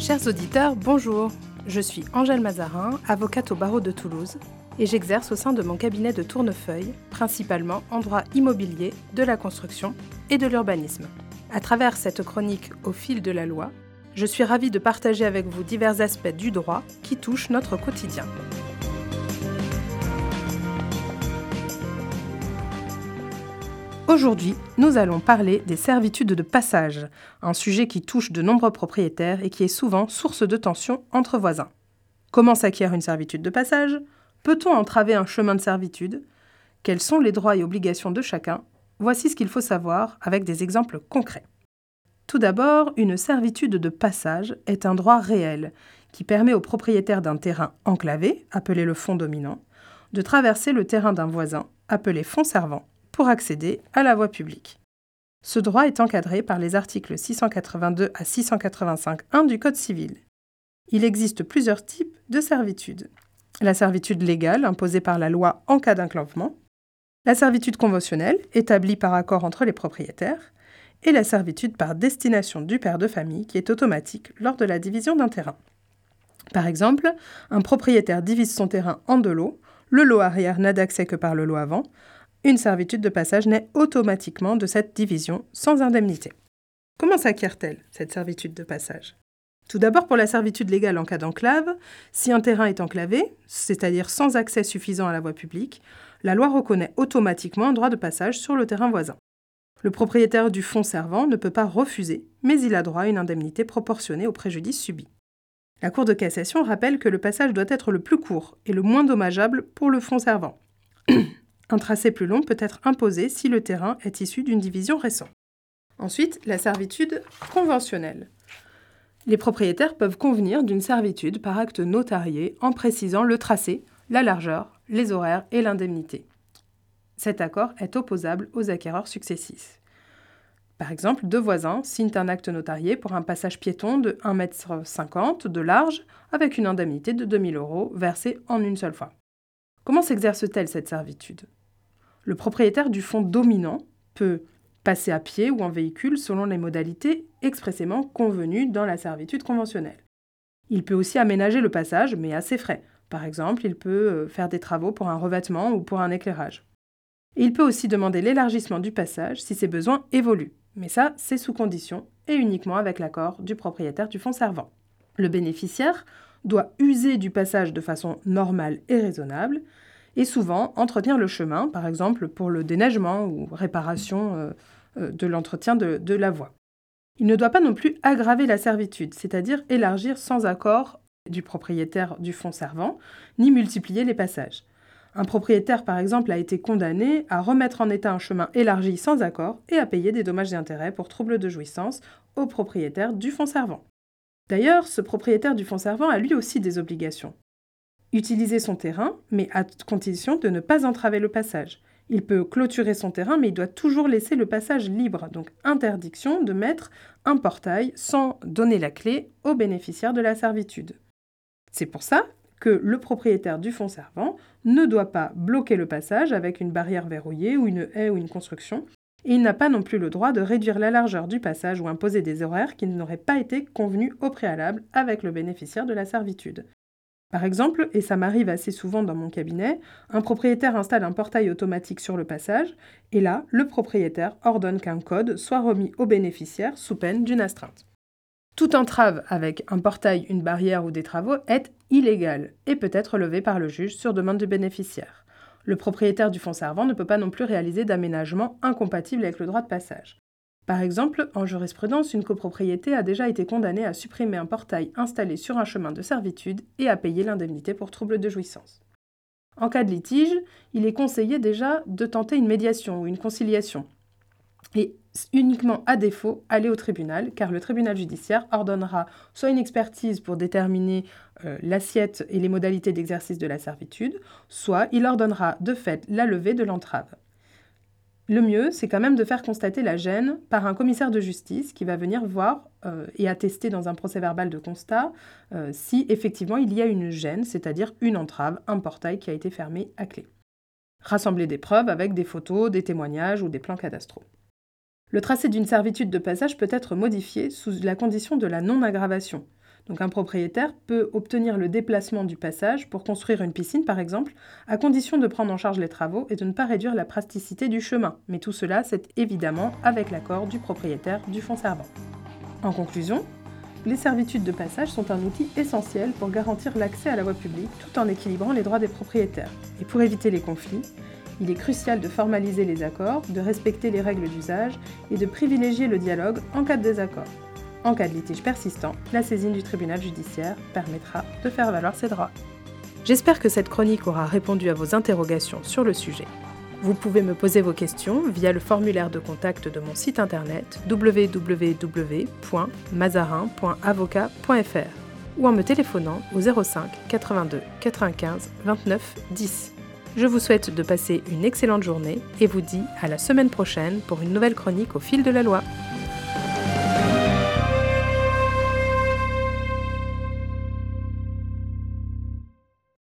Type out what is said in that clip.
Chers auditeurs, bonjour. Je suis Angèle Mazarin, avocate au barreau de Toulouse, et j'exerce au sein de mon cabinet de Tournefeuille, principalement en droit immobilier, de la construction et de l'urbanisme. À travers cette chronique au fil de la loi, je suis ravie de partager avec vous divers aspects du droit qui touchent notre quotidien. Aujourd'hui, nous allons parler des servitudes de passage, un sujet qui touche de nombreux propriétaires et qui est souvent source de tensions entre voisins. Comment s'acquiert une servitude de passage ? Peut-on entraver un chemin de servitude ? Quels sont les droits et obligations de chacun ? Voici ce qu'il faut savoir avec des exemples concrets. Tout d'abord, une servitude de passage est un droit réel qui permet au propriétaire d'un terrain enclavé, appelé le fonds dominant, de traverser le terrain d'un voisin, appelé fonds servant, pour accéder à la voie publique. Ce droit est encadré par les articles 682 à 685.1 du Code civil. Il existe plusieurs types de servitudes. La servitude légale, imposée par la loi en cas d'enclavement, la servitude conventionnelle, établie par accord entre les propriétaires, et la servitude par destination du père de famille, qui est automatique lors de la division d'un terrain. Par exemple, un propriétaire divise son terrain en deux lots, le lot arrière n'a d'accès que par le lot avant. Une servitude de passage naît automatiquement de cette division sans indemnité. Comment s'acquiert-elle, cette servitude de passage ? Tout d'abord, pour la servitude légale en cas d'enclave, si un terrain est enclavé, c'est-à-dire sans accès suffisant à la voie publique, la loi reconnaît automatiquement un droit de passage sur le terrain voisin. Le propriétaire du fonds servant ne peut pas refuser, mais il a droit à une indemnité proportionnée au préjudice subi. La Cour de cassation rappelle que le passage doit être le plus court et le moins dommageable pour le fonds servant. Un tracé plus long peut être imposé si le terrain est issu d'une division récente. Ensuite, la servitude conventionnelle. Les propriétaires peuvent convenir d'une servitude par acte notarié en précisant le tracé, la largeur, les horaires et l'indemnité. Cet accord est opposable aux acquéreurs successifs. Par exemple, deux voisins signent un acte notarié pour un passage piéton de 1,50 m de large avec une indemnité de 2 000 € versée en une seule fois. Comment s'exerce-t-elle cette servitude ? Le propriétaire du fonds dominant peut passer à pied ou en véhicule selon les modalités expressément convenues dans la servitude conventionnelle. Il peut aussi aménager le passage, mais à ses frais. Par exemple, il peut faire des travaux pour un revêtement ou pour un éclairage. Et il peut aussi demander l'élargissement du passage si ses besoins évoluent. Mais ça, c'est sous condition et uniquement avec l'accord du propriétaire du fonds servant. Le bénéficiaire doit user du passage de façon normale et raisonnable, et souvent entretenir le chemin, par exemple pour le déneigement ou réparation de l'entretien de la voie. Il ne doit pas non plus aggraver la servitude, c'est-à-dire élargir sans accord du propriétaire du fonds servant, ni multiplier les passages. Un propriétaire, par exemple, a été condamné à remettre en état un chemin élargi sans accord et à payer des dommages et intérêts pour troubles de jouissance au propriétaire du fonds servant. D'ailleurs, ce propriétaire du fonds servant a lui aussi des obligations. Utiliser son terrain, mais à condition de ne pas entraver le passage. Il peut clôturer son terrain, mais il doit toujours laisser le passage libre, donc interdiction de mettre un portail sans donner la clé au bénéficiaire de la servitude. C'est pour ça que le propriétaire du fonds servant ne doit pas bloquer le passage avec une barrière verrouillée ou une haie ou une construction, et il n'a pas non plus le droit de réduire la largeur du passage ou imposer des horaires qui n'auraient pas été convenus au préalable avec le bénéficiaire de la servitude. Par exemple, et ça m'arrive assez souvent dans mon cabinet, un propriétaire installe un portail automatique sur le passage, et là, le propriétaire ordonne qu'un code soit remis au bénéficiaire sous peine d'une astreinte. Toute entrave avec un portail, une barrière ou des travaux est illégale et peut être levée par le juge sur demande du bénéficiaire. Le propriétaire du fonds servant ne peut pas non plus réaliser d'aménagement incompatible avec le droit de passage. Par exemple, en jurisprudence, une copropriété a déjà été condamnée à supprimer un portail installé sur un chemin de servitude et à payer l'indemnité pour trouble de jouissance. En cas de litige, il est conseillé déjà de tenter une médiation ou une conciliation. Et uniquement à défaut, aller au tribunal, car le tribunal judiciaire ordonnera soit une expertise pour déterminer l'assiette et les modalités d'exercice de la servitude, soit il ordonnera de fait la levée de l'entrave. Le mieux, c'est quand même de faire constater la gêne par un commissaire de justice qui va venir voir et attester dans un procès-verbal de constat si effectivement il y a une gêne, c'est-à-dire une entrave, un portail qui a été fermé à clé. Rassembler des preuves avec des photos, des témoignages ou des plans cadastraux. Le tracé d'une servitude de passage peut être modifié sous la condition de la non-aggravation. Donc un propriétaire peut obtenir le déplacement du passage pour construire une piscine par exemple, à condition de prendre en charge les travaux et de ne pas réduire la praticité du chemin. Mais tout cela, c'est évidemment avec l'accord du propriétaire du fonds servant. En conclusion, les servitudes de passage sont un outil essentiel pour garantir l'accès à la voie publique tout en équilibrant les droits des propriétaires. Et pour éviter les conflits, il est crucial de formaliser les accords, de respecter les règles d'usage et de privilégier le dialogue en cas de désaccord. En cas de litige persistant, la saisine du tribunal judiciaire permettra de faire valoir ses droits. J'espère que cette chronique aura répondu à vos interrogations sur le sujet. Vous pouvez me poser vos questions via le formulaire de contact de mon site internet www.mazarin.avocat.fr ou en me téléphonant au 05 82 95 29 10. Je vous souhaite de passer une excellente journée et vous dis à la semaine prochaine pour une nouvelle chronique au fil de la loi.